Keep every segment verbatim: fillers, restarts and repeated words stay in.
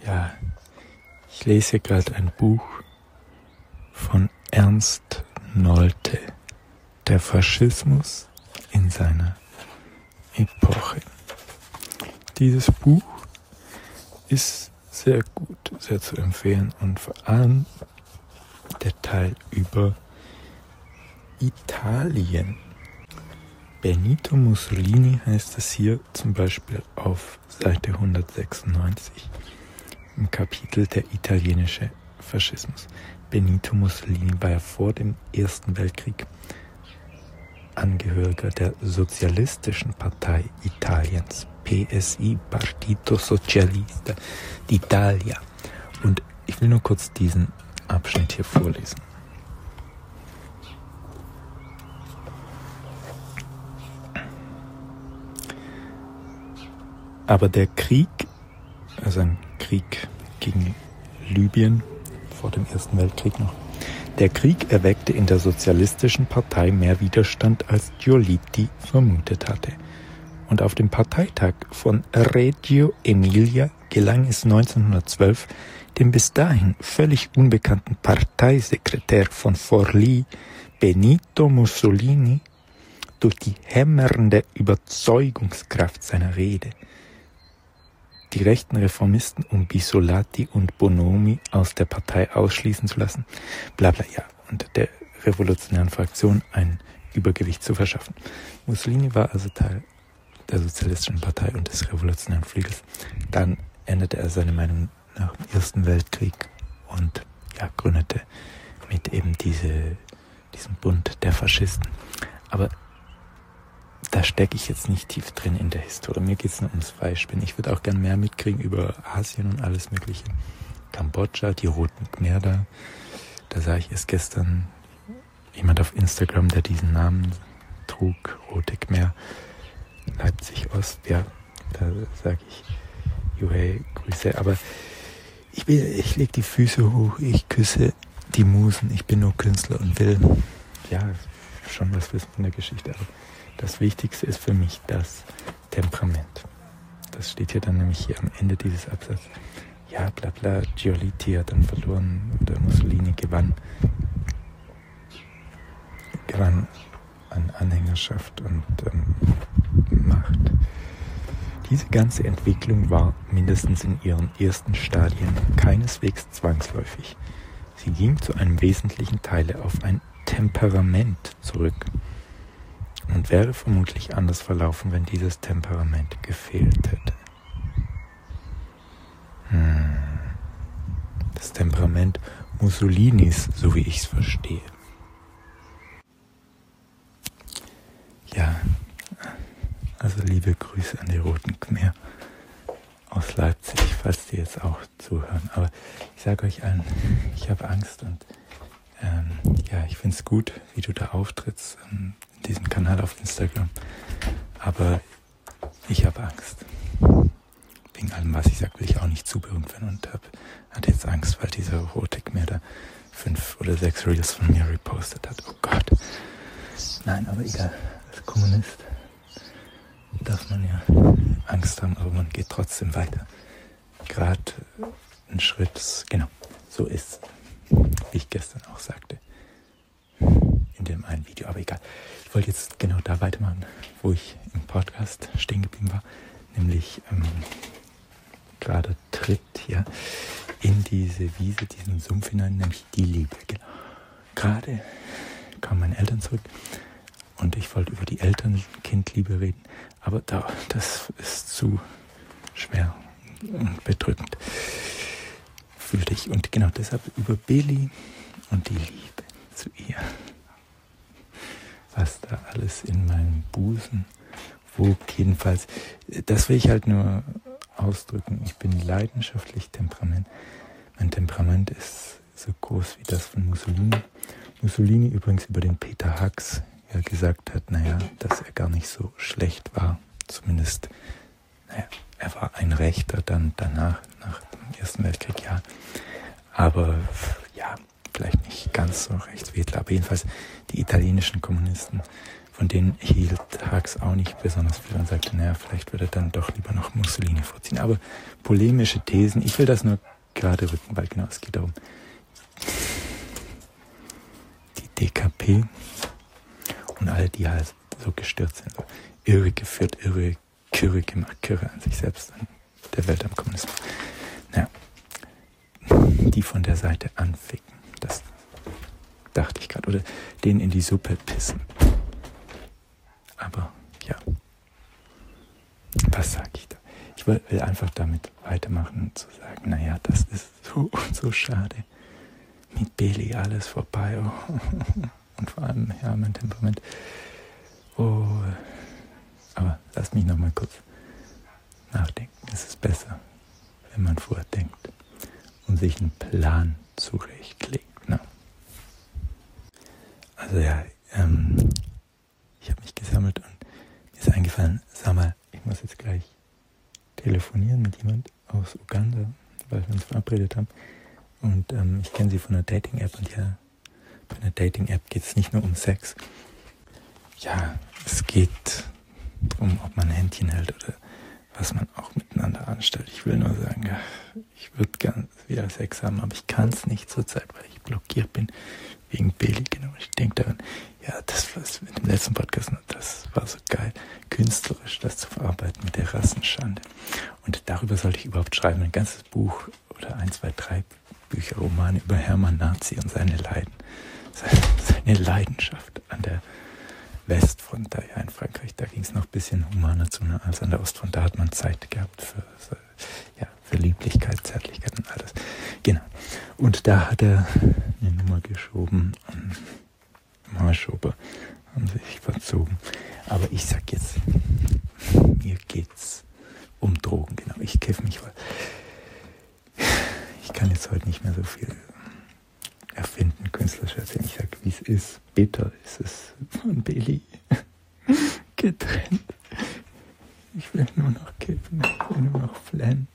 Ja, ich lese hier gerade ein Buch von Ernst Nolte, Der Faschismus in seiner Epoche. Dieses Buch ist sehr gut, sehr zu empfehlen und vor allem der Teil über Italien. Benito Mussolini heißt es hier zum Beispiel auf Seite hundertsechsundneunzig im Kapitel Der italienische Faschismus. Benito Mussolini war ja vor dem Ersten Weltkrieg Angehöriger der Sozialistischen Partei Italiens, P S I, Partito Socialista d'Italia. Und ich will nur kurz diesen Abschnitt hier vorlesen. Aber der Krieg, also ein Krieg gegen Libyen vor dem Ersten Weltkrieg noch, der Krieg erweckte in der Sozialistischen Partei mehr Widerstand, als Giolitti vermutet hatte. Und auf dem Parteitag von Reggio Emilia gelang es neunzehnhundertzwölf, dem bis dahin völlig unbekannten Parteisekretär von Forlì, Benito Mussolini, durch die hämmernde Überzeugungskraft seiner Rede die rechten Reformisten um Bissolati und Bonomi aus der Partei ausschließen zu lassen, bla bla, ja, und der revolutionären Fraktion ein Übergewicht zu verschaffen. Mussolini war also Teil der Sozialistischen Partei und des revolutionären Flügels. Dann änderte er seine Meinung nach dem Ersten Weltkrieg und ja, gründete mit eben diese, diesem Bund der Faschisten. Aber da stecke ich jetzt nicht tief drin in der Historie. Mir geht es nur ums Freispielen. Ich würde auch gern mehr mitkriegen über Asien und alles Mögliche. Kambodscha, die Roten Khmer da. Da sah ich erst gestern jemand auf Instagram, der diesen Namen trug, Rote Khmer, Leipzig Ost. Ja, da sage ich, juhey, Grüße. Aber ich, will, ich lege die Füße hoch, ich küsse die Musen. Ich bin nur Künstler und will, ja, schon was wissen von der Geschichte. Aber das Wichtigste ist für mich das Temperament. Das steht hier dann nämlich hier am Ende dieses Absatzes. Ja, bla bla, Giolitti hat dann verloren oder Mussolini gewann. Gewann an Anhängerschaft und ähm, Macht. Diese ganze Entwicklung war mindestens in ihren ersten Stadien keineswegs zwangsläufig. Sie ging zu einem wesentlichen Teil auf ein Temperament zurück. Und wäre vermutlich anders verlaufen, wenn dieses Temperament gefehlt hätte. Hm. Das Temperament Mussolinis, so wie ich es verstehe. Ja, also liebe Grüße an die Roten Khmer aus Leipzig, falls die jetzt auch zuhören. Aber ich sage euch allen, ich habe Angst und ähm, ja, ich finde es gut, wie du da auftrittst. Ähm, diesen Kanal auf Instagram, aber ich habe Angst. Wegen allem, was ich sage, will ich auch nicht zu berühmt werden und hab, hatte jetzt Angst, weil dieser Rote Khmer da fünf oder sechs Reels von mir repostet hat. Oh Gott. Nein, aber egal. Als Kommunist darf man ja Angst haben, aber man geht trotzdem weiter. Gerade einen Schritt, genau, so ist, wie ich gestern auch sagte. In dem einen Video, aber egal. Ich wollte jetzt genau da weitermachen, wo ich im Podcast stehen geblieben war, nämlich ähm, gerade tritt ja in diese Wiese, diesen Sumpf hinein, nämlich die Liebe. Genau. Gerade kamen meine Eltern zurück und ich wollte über die Eltern-Kind-Liebe reden, aber da, das ist zu schwer und bedrückend, fühlte ich. Und genau deshalb über Billy und die Liebe zu ihr. Was da alles in meinem Busen wog, jedenfalls, das will ich halt nur ausdrücken. Ich bin leidenschaftlich Temperament. Mein Temperament ist so groß wie das von Mussolini. Mussolini übrigens über den Peter Hacks ja gesagt hat, naja, dass er gar nicht so schlecht war. Zumindest, naja, er war ein Rechter dann danach, nach dem Ersten Weltkrieg, ja. Aber, ja, vielleicht nicht ganz so Rechtswedler, aber jedenfalls die italienischen Kommunisten von denen hielt Hux auch nicht besonders viel und sagte, naja, vielleicht würde er dann doch lieber noch Mussolini vorziehen. Aber polemische Thesen, ich will das nur gerade rücken, weil genau, es geht darum, die D K P und alle, die halt so gestürzt sind, so irre geführt, irre, Kürre gemacht, Kürre an sich selbst, an der Welt am Kommunismus. Naja, die von der Seite anficken, das dachte ich gerade, oder denen in die Suppe pissen. Aber ja, was sage ich da? Ich will, will einfach damit weitermachen und zu sagen, naja, das ist so und so schade. Mit Beli alles vorbei. Oh. Und vor allem, ja, mein Temperament. Oh. Aber lass mich noch mal kurz nachdenken. Es ist besser, wenn man vordenkt und sich einen Plan zurechtlegt. Ne? Also ja, ähm, ich habe mich gesammelt und mir ist eingefallen, sag mal, ich muss jetzt gleich telefonieren mit jemand aus Uganda, weil wir uns verabredet haben. Und ähm, ich kenne sie von einer Dating-App und ja, bei einer Dating-App geht es nicht nur um Sex. Ja, es geht darum, ob man ein Händchen hält oder was man auch miteinander anstellt. Ich will nur sagen, ja, ich würde gerne wieder Sex haben, aber ich kann es nicht zurzeit, weil ich blockiert bin wegen Billy. Genau, ich denke daran, ja, das was mit dem letzten Podcast, das war so geil, künstlerisch das zu verarbeiten mit der Rassenschande. Und darüber sollte ich überhaupt schreiben, ein ganzes Buch oder ein, zwei, drei Bücher, Romane über Hermann Nazi und seine Leiden, seine Leidenschaft an der Westfront, da ja in Frankreich, da ging es noch ein bisschen humaner zu als an der Ostfront, da hat man Zeit gehabt für, für, ja, für Lieblichkeit, Zärtlichkeit und alles. Genau. Und da hat er eine Nummer geschoben und Marschober haben sich verzogen. Aber ich sag jetzt, mir geht's um Drogen, genau. Ich kiff mich voll. Ich kann jetzt heute nicht mehr so viel erfinden, künstlerisch erzählen. Ich sag, wie es ist. Bitter ist es von Billy getrennt. Ich will nur noch kiffen, ich will nur noch flennen.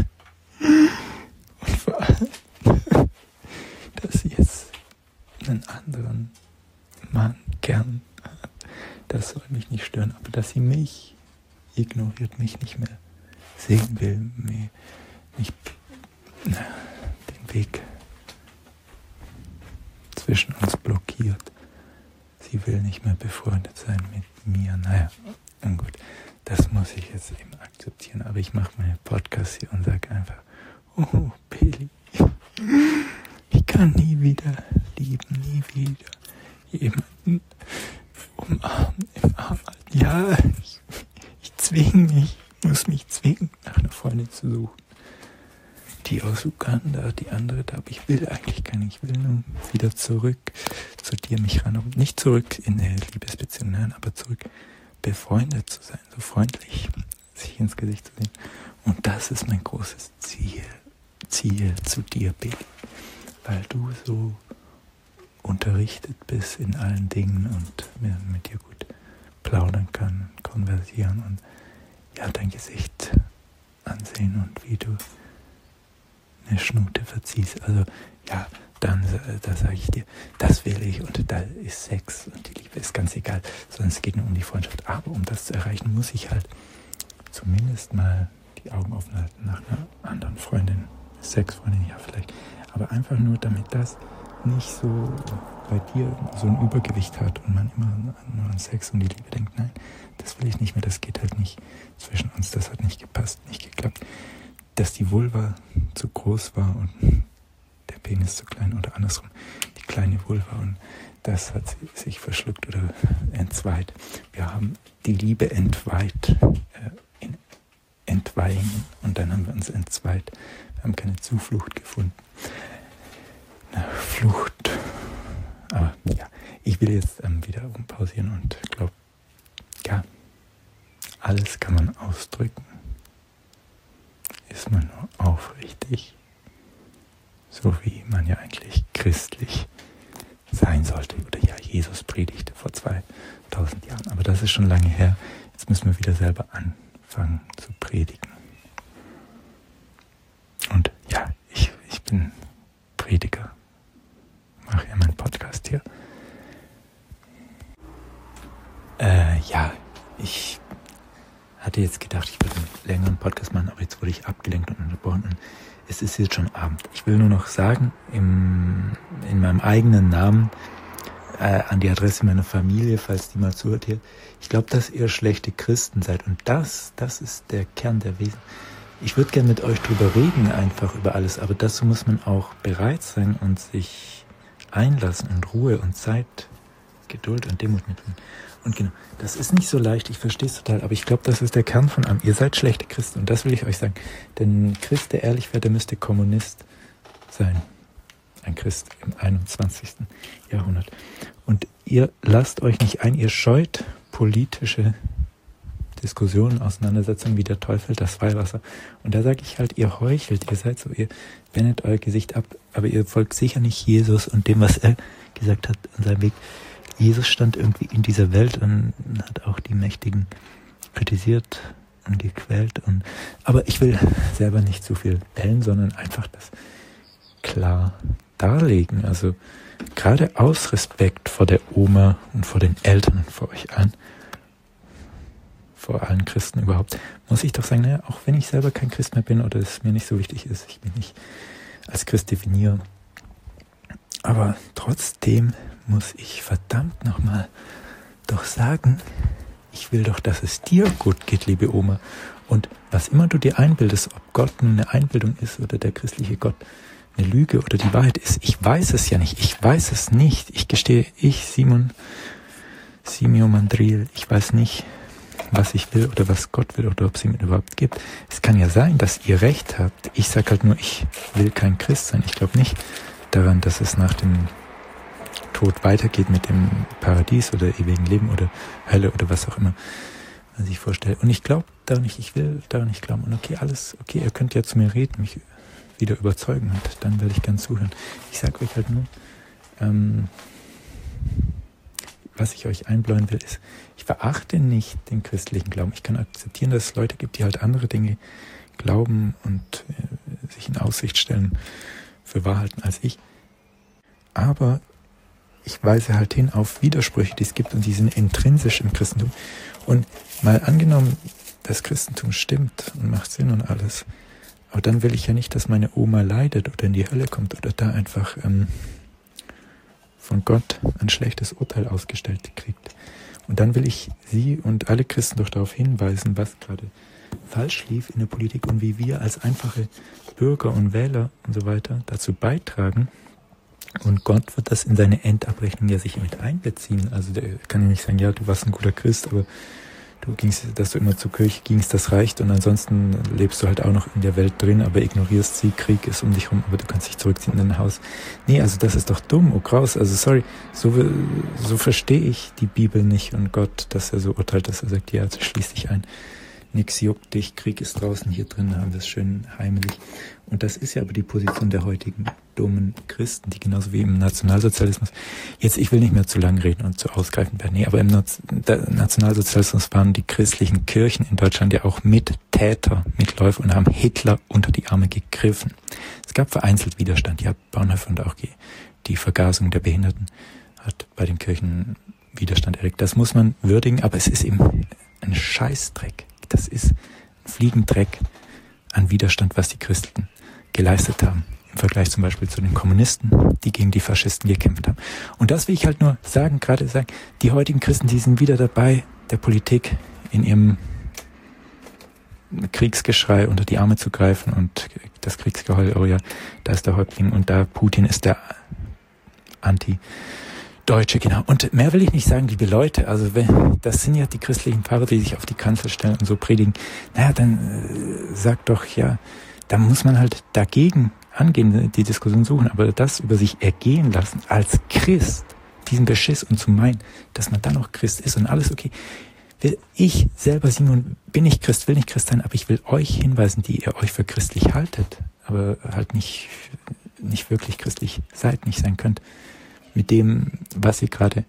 Und vor allem, dass sie jetzt einen anderen Mann gern hat, das soll mich nicht stören, aber dass sie mich ignoriert, mich nicht mehr sehen will, mich, mich den Weg zwischen uns blockiert. Sie will nicht mehr befreundet sein mit mir. Naja, und gut, das muss ich jetzt eben akzeptieren. Aber ich mache meinen Podcast hier und sage einfach, oh, Billy, ich kann nie wieder lieben, nie wieder jemanden umarmen, im Arm halten. Ja, ich, ich zwinge mich, muss mich zwingen, nach einer Freundin zu suchen. Die aus Uganda, die andere da, aber ich will eigentlich gar nicht, ich will nur wieder zurück zu dir, mich ran, nicht zurück in eine Liebesbeziehung, nein, aber zurück befreundet zu sein, so freundlich, sich ins Gesicht zu sehen. Und das ist mein großes Ziel, Ziel zu dir, Billy, weil du so unterrichtet bist in allen Dingen und mir mit dir gut plaudern kann, konversieren und ja, dein Gesicht ansehen und wie du eine Schnute verziehst. Also ja, dann da sage ich dir, das will ich und da ist Sex und die Liebe ist ganz egal, sondern es geht nur um die Freundschaft. Aber um das zu erreichen, muss ich halt zumindest mal die Augen offen halten nach einer anderen Freundin, Sexfreundin, ja vielleicht, aber einfach nur, damit das nicht so bei dir so ein Übergewicht hat und man immer nur an Sex und die Liebe denkt, nein, das will ich nicht mehr, das geht halt nicht zwischen uns, das hat nicht gepasst, nicht geklappt. Dass die Vulva zu groß war und der Penis zu klein oder andersrum, die kleine Vulva und das hat sie, sich verschluckt oder entzweit. Wir haben die Liebe entweiht, äh, in Entweihen und dann haben wir uns entzweit. Wir haben keine Zuflucht gefunden. Na, Flucht. Aber ja, ich will jetzt ähm, wieder umpausieren und glaube, ja, alles kann man ausdrücken. Ist man nur aufrichtig, so wie man ja eigentlich christlich sein sollte. Oder ja, Jesus predigte vor zweitausend Jahren. Aber das ist schon lange her. Jetzt müssen wir wieder selber anfangen zu predigen. Und ja, ich, ich bin Prediger. Mache ja meinen Podcast hier. hatte jetzt gedacht, ich würde einen längeren Podcast machen, aber jetzt wurde ich abgelenkt und unterbrochen. Und es ist jetzt schon Abend. Ich will nur noch sagen, im, in meinem eigenen Namen, äh, an die Adresse meiner Familie, falls die mal zuhört hier, ich glaube, dass ihr schlechte Christen seid. Und das, das ist der Kern der Wesen. Ich würde gerne mit euch drüber reden, einfach über alles, aber dazu muss man auch bereit sein und sich einlassen und Ruhe und Zeit, Geduld und Demut mitbringen. Und genau, das ist nicht so leicht, ich verstehe es total, aber ich glaube, das ist der Kern von allem. Ihr seid schlechte Christen und das will ich euch sagen. Denn ein Christ, der ehrlich wäre, der müsste Kommunist sein. Ein Christ im einundzwanzigsten Jahrhundert. Und ihr lasst euch nicht ein, ihr scheut politische Diskussionen, Auseinandersetzungen wie der Teufel, das Weihwasser. Und da sage ich halt, ihr heuchelt, ihr seid so, ihr wendet euer Gesicht ab, aber ihr folgt sicher nicht Jesus und dem, was er gesagt hat an seinem Weg. Jesus stand irgendwie in dieser Welt und hat auch die Mächtigen kritisiert und gequält. Und, aber ich will selber nicht zu viel bellen, sondern einfach das klar darlegen. Also gerade aus Respekt vor der Oma und vor den Eltern und vor euch allen, vor allen Christen überhaupt, muss ich doch sagen, naja, auch wenn ich selber kein Christ mehr bin oder es mir nicht so wichtig ist, ich mich nicht als Christ definiere, aber trotzdem muss ich verdammt nochmal doch sagen, ich will doch, dass es dir gut geht, liebe Oma. Und was immer du dir einbildest, ob Gott nun eine Einbildung ist oder der christliche Gott eine Lüge oder die Wahrheit ist, ich weiß es ja nicht, ich weiß es nicht. Ich gestehe, ich, Simon, Simio Mandriel, ich weiß nicht, was ich will oder was Gott will oder ob es ihn überhaupt gibt. Es kann ja sein, dass ihr recht habt. Ich sage halt nur, ich will kein Christ sein. Ich glaube nicht daran, dass es nach dem Tod weitergeht mit dem Paradies oder ewigen Leben oder Hölle oder was auch immer man sich vorstellt. Und ich glaube daran nicht, ich will daran nicht glauben. Und okay, alles, okay, ihr könnt ja zu mir reden, mich wieder überzeugen und dann werde ich gern zuhören. Ich sage euch halt nur, ähm, was ich euch einbläuen will, ist, ich verachte nicht den christlichen Glauben. Ich kann akzeptieren, dass es Leute gibt, die halt andere Dinge glauben und äh, sich in Aussicht stellen für wahr halten als ich. Aber ich weise halt hin auf Widersprüche, die es gibt und die sind intrinsisch im Christentum. Und mal angenommen, das Christentum stimmt und macht Sinn und alles, aber dann will ich ja nicht, dass meine Oma leidet oder in die Hölle kommt oder da einfach ähm, von Gott ein schlechtes Urteil ausgestellt kriegt. Und dann will ich sie und alle Christen doch darauf hinweisen, was gerade falsch lief in der Politik und wie wir als einfache Bürger und Wähler und so weiter dazu beitragen. Und Gott wird das in seine Endabrechnung ja sicher mit einbeziehen. Also der kann ja nicht sagen, ja, du warst ein guter Christ, aber du gingst, dass du immer zur Kirche gingst, das reicht. Und ansonsten lebst du halt auch noch in der Welt drin, aber ignorierst sie, Krieg ist um dich rum, aber du kannst dich zurückziehen in dein Haus. Nee, also das ist doch dumm, oh Kraus. Also sorry, so, so verstehe ich die Bibel nicht und Gott, dass er so urteilt, dass er sagt, ja, also schließ dich ein. Nix juckt dich, Krieg ist draußen, hier drin haben wir es schön heimlich. Und das ist ja aber die Position der heutigen dummen Christen, die genauso wie im Nationalsozialismus, jetzt, ich will nicht mehr zu lang reden und zu ausgreifend werden, nee, aber im Nationalsozialismus waren die christlichen Kirchen in Deutschland ja auch Mittäter, Mitläufer und haben Hitler unter die Arme gegriffen. Es gab vereinzelt Widerstand, ja, Bonhoeffer und auch die, die Vergasung der Behinderten hat bei den Kirchen Widerstand erregt. Das muss man würdigen, aber es ist eben ein Scheißdreck. Das ist ein Fliegendreck an Widerstand, was die Christen geleistet haben. Im Vergleich zum Beispiel zu den Kommunisten, die gegen die Faschisten gekämpft haben. Und das will ich halt nur sagen, gerade sagen, die heutigen Christen, die sind wieder dabei, der Politik in ihrem Kriegsgeschrei unter die Arme zu greifen und das Kriegsgeheul, oh ja, da ist der Häuptling und da Putin ist der Anti- Deutsche, genau. Und mehr will ich nicht sagen, liebe Leute. Also wenn, das sind ja die christlichen Pfarrer, die sich auf die Kanzel stellen und so predigen. Naja, dann äh, sagt doch, ja, da muss man halt dagegen angehen, die Diskussion suchen. Aber das über sich ergehen lassen als Christ, diesen Beschiss und zu meinen, dass man dann noch Christ ist und alles okay. Ich selber, Simon, bin nicht Christ, will nicht Christ sein, aber ich will euch hinweisen, die ihr euch für christlich haltet, aber halt nicht, nicht wirklich christlich seid, nicht sein könnt. Mit dem, was sie gerade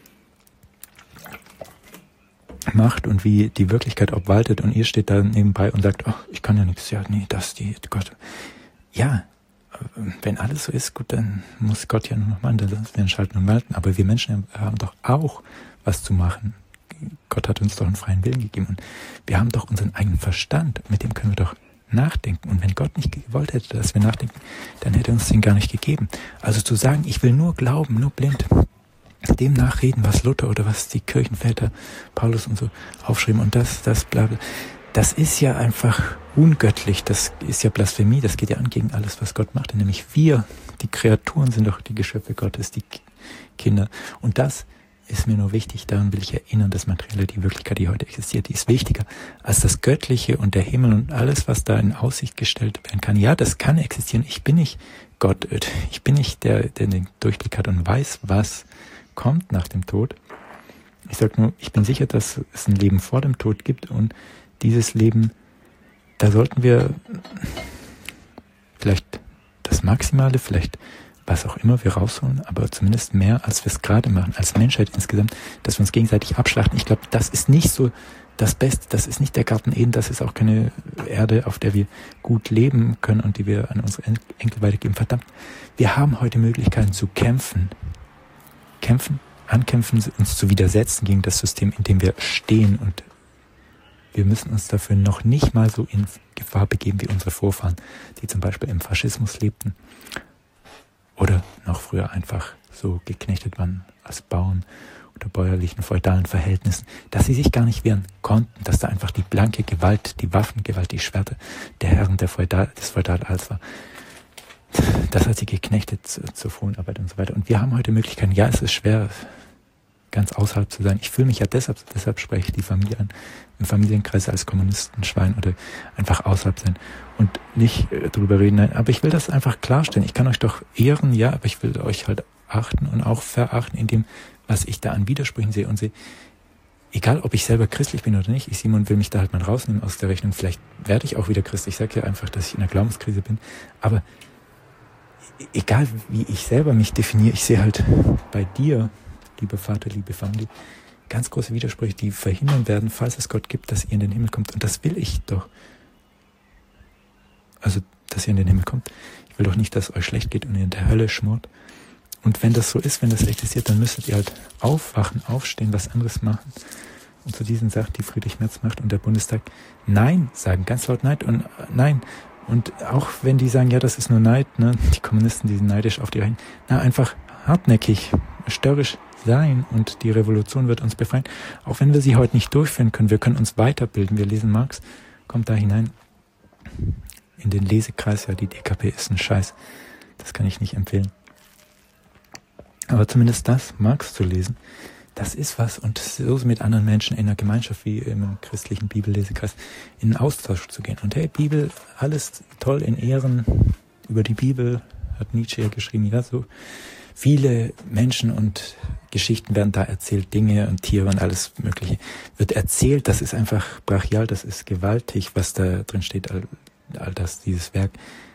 macht und wie die Wirklichkeit obwaltet und ihr steht da nebenbei und sagt, oh, ich kann ja nichts, ja, nee, das, die, Gott. Ja, wenn alles so ist, gut, dann muss Gott ja nur noch machen, dann wir schalten und walten, aber wir Menschen haben doch auch was zu machen, Gott hat uns doch einen freien Willen gegeben und wir haben doch unseren eigenen Verstand, mit dem können wir doch nachdenken. Und wenn Gott nicht gewollt hätte, dass wir nachdenken, dann hätte er uns den gar nicht gegeben. Also zu sagen, ich will nur glauben, nur blind, dem nachreden, was Luther oder was die Kirchenväter, Paulus und so aufschrieben und das, das, bla, bla, das ist ja einfach ungöttlich, das ist ja Blasphemie, das geht ja an gegen alles, was Gott macht. Nämlich wir, die Kreaturen, sind doch die Geschöpfe Gottes, die Kinder. Und das ist mir nur wichtig, daran will ich erinnern, das Materielle, die Wirklichkeit, die heute existiert, die ist wichtiger als das Göttliche und der Himmel und alles, was da in Aussicht gestellt werden kann. Ja, das kann existieren. Ich bin nicht Gott, ich bin nicht der, der den Durchblick hat und weiß, was kommt nach dem Tod. Ich sage nur, ich bin sicher, dass es ein Leben vor dem Tod gibt und dieses Leben, da sollten wir vielleicht das Maximale, vielleicht was auch immer wir rausholen, aber zumindest mehr, als wir es gerade machen, als Menschheit insgesamt, dass wir uns gegenseitig abschlachten. Ich glaube, das ist nicht so das Beste, das ist nicht der Garten Eden, das ist auch keine Erde, auf der wir gut leben können und die wir an unsere Enkel weitergeben. Verdammt, wir haben heute Möglichkeiten zu kämpfen, kämpfen, ankämpfen, uns zu widersetzen gegen das System, in dem wir stehen und wir müssen uns dafür noch nicht mal so in Gefahr begeben wie unsere Vorfahren, die zum Beispiel im Faschismus lebten oder noch früher einfach so geknechtet waren als Bauern unter bäuerlichen, feudalen Verhältnissen, dass sie sich gar nicht wehren konnten, dass da einfach die blanke Gewalt, die Waffengewalt, die Schwerter der Herren der Feudal, des Feudalalters war. Das hat sie geknechtet zur, zur Fronarbeit und so weiter. Und wir haben heute Möglichkeiten, ja, es ist schwer, ganz außerhalb zu sein. Ich fühle mich ja deshalb, deshalb spreche ich die Familie an, im Familienkreis als Kommunistenschwein oder einfach außerhalb sein und nicht äh, drüber reden. Nein, aber ich will das einfach klarstellen. Ich kann euch doch ehren, ja, aber ich will euch halt achten und auch verachten in dem, was ich da an Widersprüchen sehe und sehe, egal ob ich selber christlich bin oder nicht, ich, Simon, will mich da halt mal rausnehmen aus der Rechnung. Vielleicht werde ich auch wieder Christ. Ich sage ja einfach, dass ich in einer Glaubenskrise bin. Aber egal wie ich selber mich definiere, ich sehe halt bei dir, lieber Vater, liebe Familie, ganz große Widersprüche, die verhindern werden, falls es Gott gibt, dass ihr in den Himmel kommt. Und das will ich doch. Also, dass ihr in den Himmel kommt. Ich will doch nicht, dass es euch schlecht geht und ihr in der Hölle schmort. Und wenn das so ist, wenn das existiert, dann müsstet ihr halt aufwachen, aufstehen, was anderes machen. Und zu diesen sagt die Friedrich-Merz-Macht und der Bundestag Nein sagen, ganz laut Nein und äh, Nein. Und auch wenn die sagen, ja, das ist nur Neid, ne, die Kommunisten, die sind neidisch auf die Reichen, na, einfach hartnäckig, störrisch sein und die Revolution wird uns befreien. Auch wenn wir sie heute nicht durchführen können, wir können uns weiterbilden. Wir lesen Marx, kommt da hinein in den Lesekreis, ja, die D K P ist ein Scheiß. Das kann ich nicht empfehlen. Aber zumindest das, Marx zu lesen, das ist was. Und so mit anderen Menschen in einer Gemeinschaft wie im christlichen Bibellesekreis in einen Austausch zu gehen. Und hey, Bibel, alles toll in Ehren. Über die Bibel hat Nietzsche ja geschrieben, ja, so viele Menschen und Geschichten werden da erzählt, Dinge und Tiere und alles Mögliche wird erzählt. Das ist einfach brachial, das ist gewaltig, was da drin steht, all, all das, dieses Werk.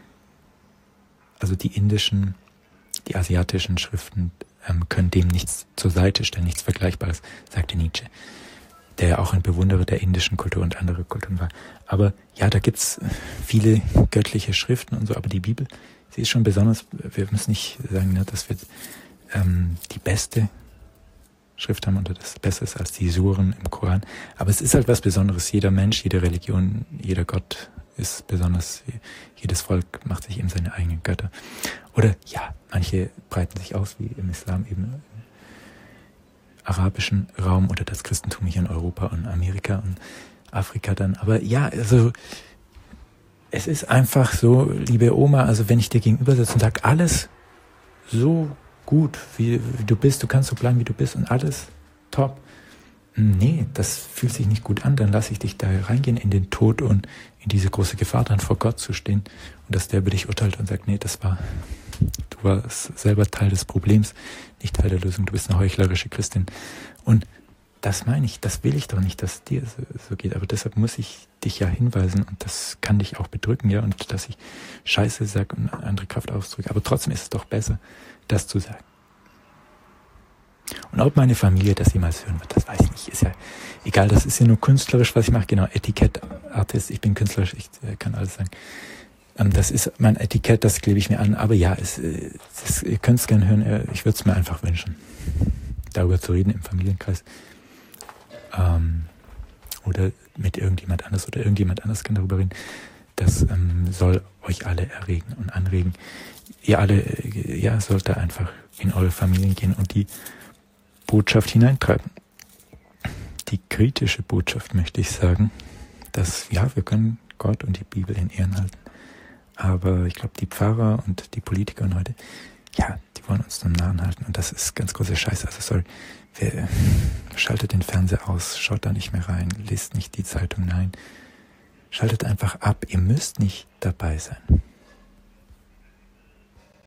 Also die indischen, die asiatischen Schriften ähm, können dem nichts zur Seite stellen, nichts Vergleichbares, sagte Nietzsche, der ja auch ein Bewunderer der indischen Kultur und anderer Kulturen war. Aber ja, da gibt's viele göttliche Schriften und so, aber die Bibel, sie ist schon besonders. Wir müssen nicht sagen, ne, dass wir ähm, die beste Schrift haben oder das besser ist als die Suren im Koran. Aber es ist halt was Besonderes. Jeder Mensch, jede Religion, jeder Gott ist besonders. Jedes Volk macht sich eben seine eigenen Götter. Oder ja, manche breiten sich aus, wie im Islam eben im arabischen Raum oder das Christentum hier in Europa und Amerika und Afrika dann. Aber ja, also es ist einfach so, liebe Oma, also wenn ich dir gegenüber sitze und sage, alles so gut, wie, wie du bist, du kannst so bleiben, wie du bist und alles top. Nee, das fühlt sich nicht gut an, dann lasse ich dich da reingehen in den Tod und in diese große Gefahr, dann vor Gott zu stehen und dass der über dich urteilt und sagt, nee, das war, du warst selber Teil des Problems, nicht Teil der Lösung, du bist eine heuchlerische Christin. Und das meine ich, das will ich doch nicht, dass es dir so, so geht, aber deshalb muss ich dich ja hinweisen und das kann dich auch bedrücken, ja, und dass ich Scheiße sage und andere Kraft ausdrücke, aber trotzdem ist es doch besser, das zu sagen. Und ob meine Familie das jemals hören wird, das weiß ich nicht. Ist ja egal, das ist ja nur künstlerisch, was ich mache. Genau, Etikett, Artist, ich bin künstlerisch, ich äh, kann alles sagen. Ähm, das ist mein Etikett, das klebe ich mir an. Aber ja, es, es, ihr könnt es gerne hören, ich würde es mir einfach wünschen, darüber zu reden im Familienkreis. ähm, oder mit irgendjemand anders oder irgendjemand anders kann darüber reden. Das ähm, soll euch alle erregen und anregen. Ihr alle, äh, ja, sollt da einfach in eure Familien gehen und die Botschaft hineintragen. Die kritische Botschaft möchte ich sagen, dass, ja, wir können Gott und die Bibel in Ehren halten. Aber ich glaube, die Pfarrer und die Politiker und heute, ja, die wollen uns zum Narren halten. Und das ist ganz große Scheiße. Also sorry, wer, schaltet den Fernseher aus, schaut da nicht mehr rein, lest nicht die Zeitung, nein. Schaltet einfach ab, ihr müsst nicht dabei sein.